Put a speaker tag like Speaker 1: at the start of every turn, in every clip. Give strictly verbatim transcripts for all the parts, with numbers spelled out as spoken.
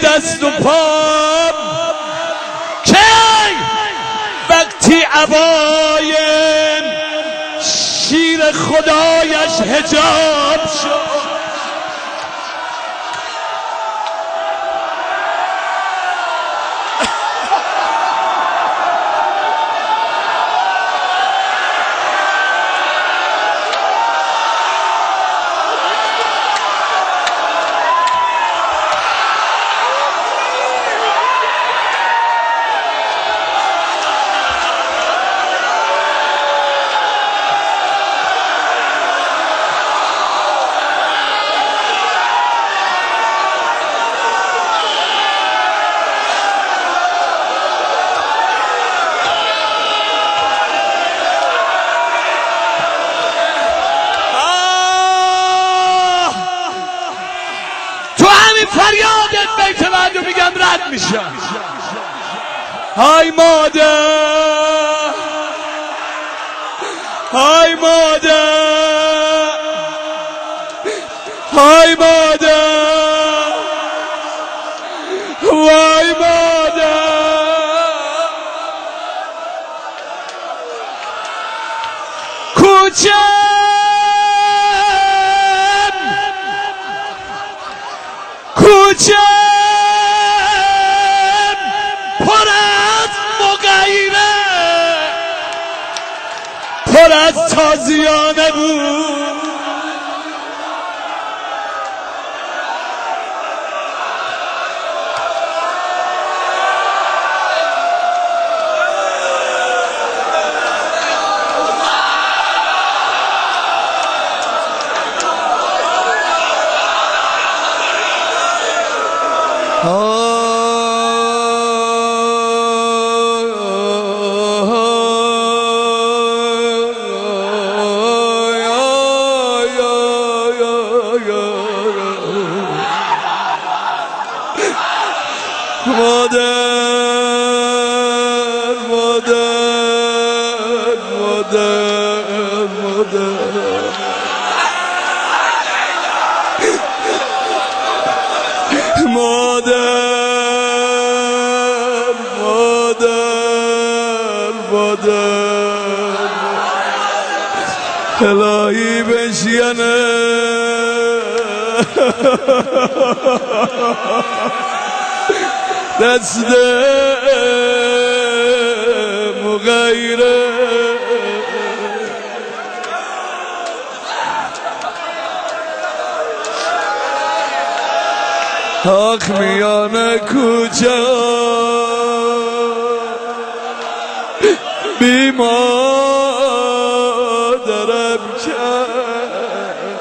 Speaker 1: دست و پام که وقتی عبای شیر خدایش حجاب شد فریادت بیت بعد رو میگم رد میشم. های مادر های مادر های مادر وای مادر کوچه کوچه پر از مغیره پر از تازیانه بود. مادر مادر مادر مادر مادر مادر مادر الهی بشینه دست مغیره آخ میان کوچه بی مادرم کرد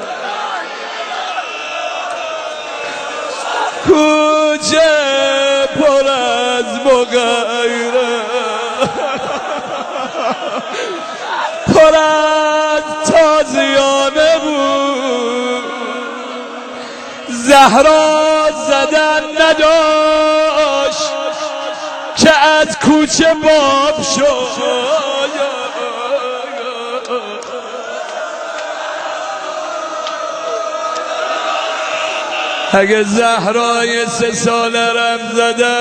Speaker 1: کوچه پر از مغیره پر از تازیانه بود. زهرا زدن نداشت که از کوچه باب شد. اگه زهرای سه ساله رم زده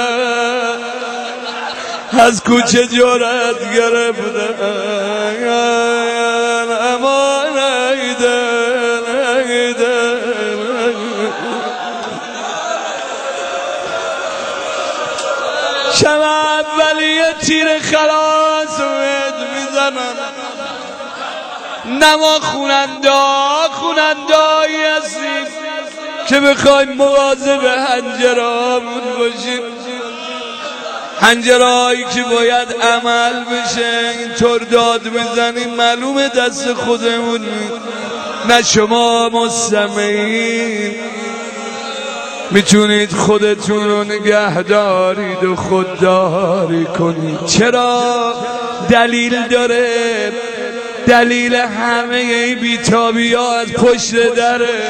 Speaker 1: از کوچه جرأت گرفتن اما نیده نیده شب اولی تیر خلاص وید میزنن نما خوننده خوننده هایی هستیم که بخوایم مواظب حنجرهامون باشیم. حنجرهایی که باید عمل بشه اینطور داد بزنیم معلومه دست خودمون نه شما مستمعین میتونید خودتون رو نگه دارید و خودداری کنید. چرا؟ دلیل داره. دلیل همه این بیتابی ها از پشت دره.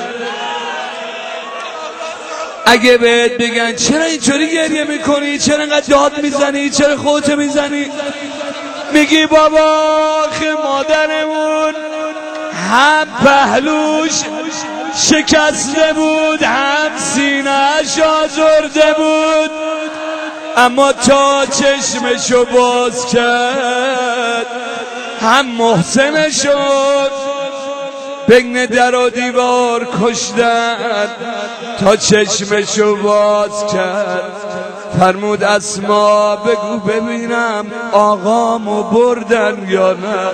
Speaker 1: اگه بهت بگن چرا اینطوری گریه میکنی، چرا اینقدر داد میزنی، چرا خودت میزنی، میگی بابا آخه مادرمون هم پهلوش شکسته بود هم سینه‌اش آزرده بود، اما تا چشمشو باز کرد هم محسن شد. بین در و دیوار کشتن تا چشمشو باز کرد. فرمود اسما بگو ببینم آقامو بردن یا نه.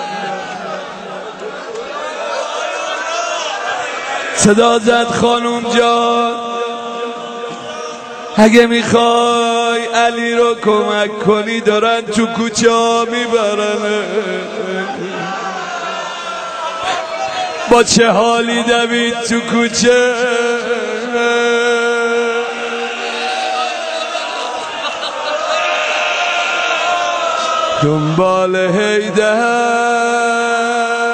Speaker 1: صدا زد خانم جان اگه میخوای علی رو کمک کنی دارن تو کوچه ها میبرن. با چه حالی دوید تو کوچه، دنبال حیدر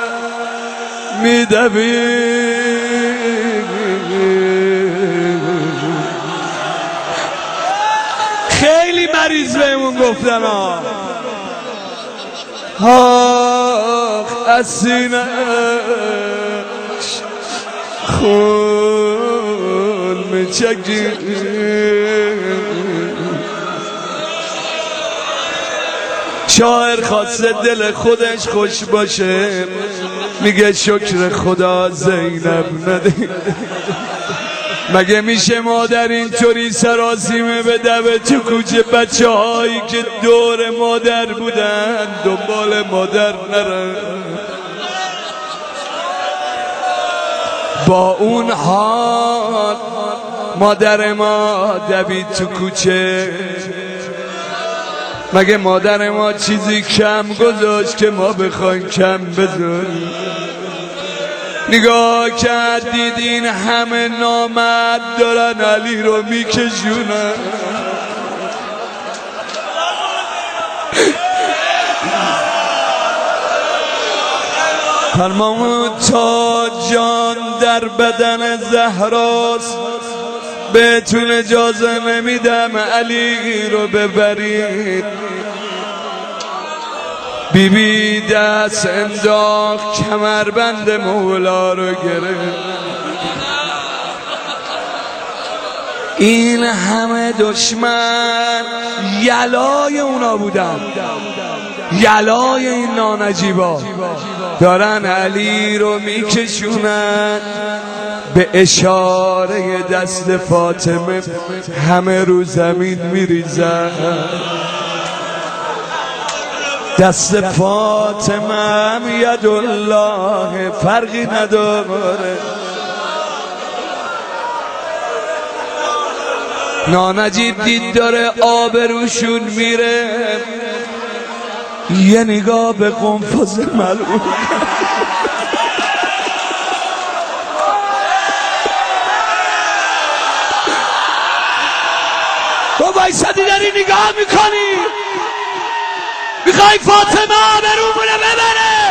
Speaker 1: میدوید. خیلی مریض بهمون گفتن ها. آخ از سینه‌اش خون میچکید. شاعر خواسته دل خودش خوش باشه، میگه شکر خدا زینب ندید. مگه میشه مادر اینطوری سراسیمه به دبه تو کوچه بچه هایی که دور مادر بودن دنبال مادر نرن؟ با اون حال مادر ما دوید تو کوچه. مگه مادر ما چیزی کم گذاشت که ما بخوایم کم بذاریم؟ نگاه کرد دیدین همه نامرد دارن علی رو میکشونن. فرمود تا جان در بدن زهراست بهتون اجازه نمیدم علی رو ببرید. بی بی دست انداخت کمربند مولا رو گرفت. این همه دشمن یلای اونا بودن، یلای این نانجیبا دارن علی رو میکشونن. به اشاره دست فاطمه همه رو زمین میریزن. دست فاطمه هم یدالله فرقی نداره. نانجیب دید داره آب روشون میره، یه نگاه به قنفذ ملعون. تو بایستدی داری نگاه میکنی میخوای فاطمه آبرومونه ببره.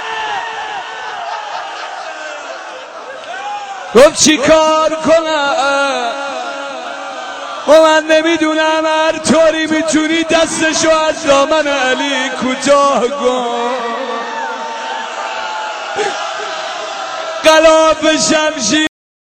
Speaker 1: گفت چی کار کنم و من نمیدونم، هر طوری میتونی دستشو از دامن علی کوتاه کن. غلاف شمشیر